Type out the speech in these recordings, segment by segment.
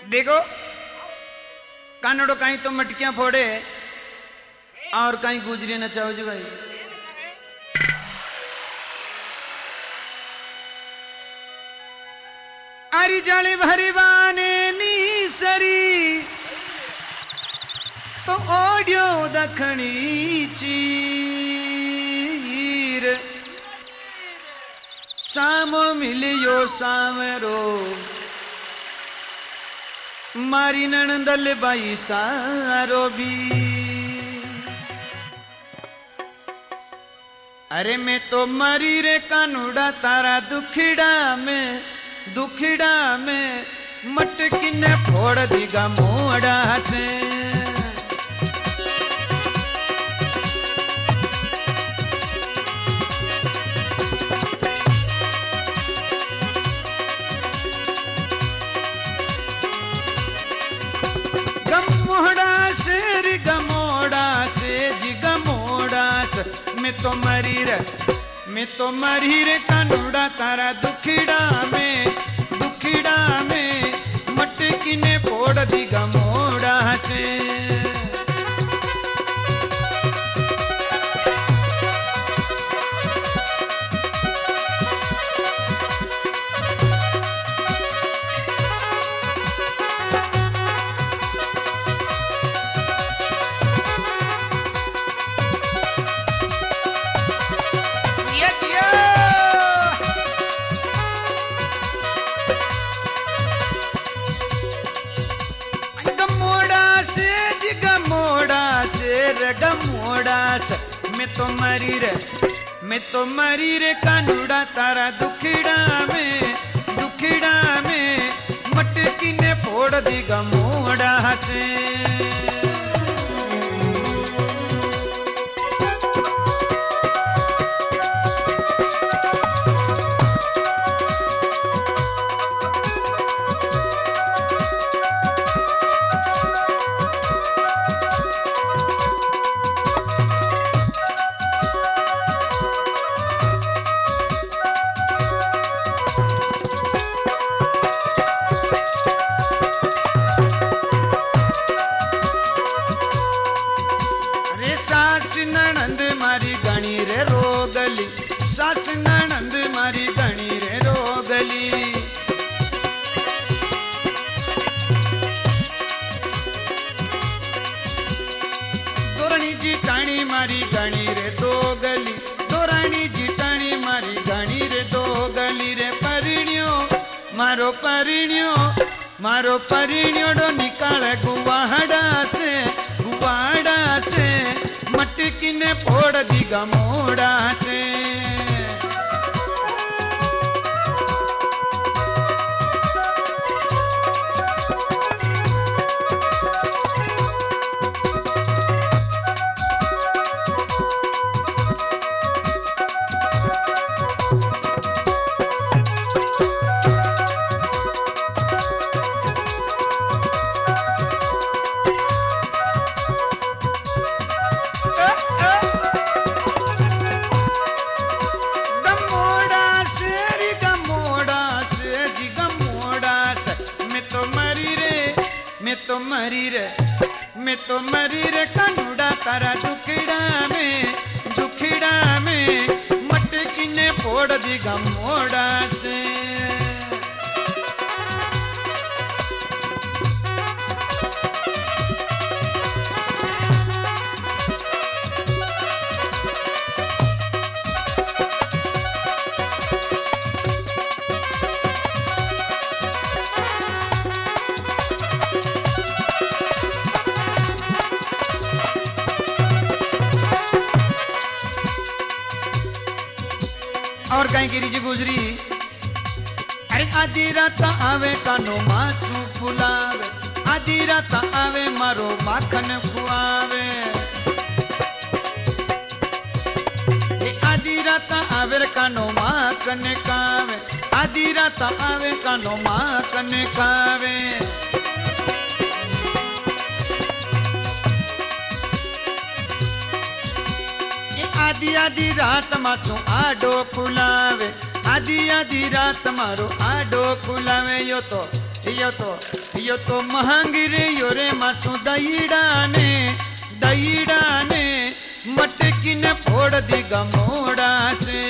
देखो कानड़ो कहीं तो मटकियां फोड़े और कहीं गुजरी नचाओ जी भाई। अरी जाली भरी बाने नी सरी तो ओडियो दखनी चीर सामो मिलियो सामरो मारी नणंदल बाई सारो भी। अरे मैं तो मरी रे कानूड़ा तारा दुखिड़ा में मटकी ने फोड़ दीगा मोड़ा से। मैं तो मरी रे कानूड़ा तारा दुखिड़ा में मटकी ने फोड़ दीगा मोड़ा से। मैं तो मरी रे कानूड़ा तारा दुखिड़ा में मटकी ने फोड़ दीगा मोड़ा से। सास ननंद मारी घणी रे रोगली। दोरानी जी टाणी मारी घणी रे दोगली। दोरानी जी टाणी मारी घणी रे दोगली रे। मारो परिण्यो डो निकाल गुवाड़ा से मटकी ने फोड़ दीगा मोड़ा से। मैं तो मरी रे कानूड़ा तारा दुखिड़ा में मटकी ने फोड़ दीगा मोड़ा से। और कहीं गिरी जी गुजरी। अरे आधी रात आवे कानो मासू फुलावे। आधी रात आवे मारो माखन खुआवे। आधी रात आवे कानो माखन खावे। आधी रात आवे कानो माखन खावे। आधी रात मासू आडो खुलावे। आधी रात मारो आडो खुलावे। यो तो महंगी रे यो रे मासू दईड़ा ने मटकी ने फोड़ दी गमोड़ा से।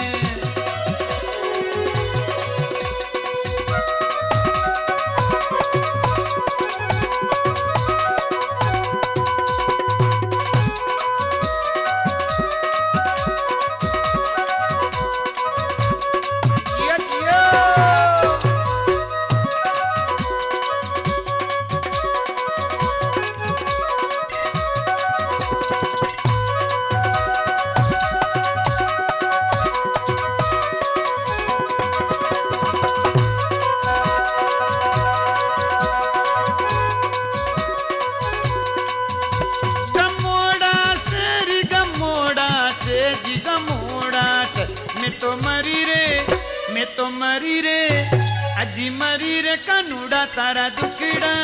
मैं तो मरी रे अजी मरी रे कानूड़ा तारा दुखड़ा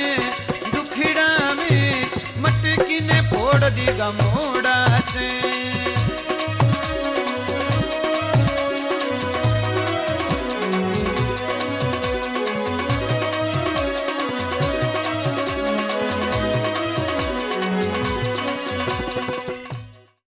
में मटकी ने फोड़ दी गमोड़ा से।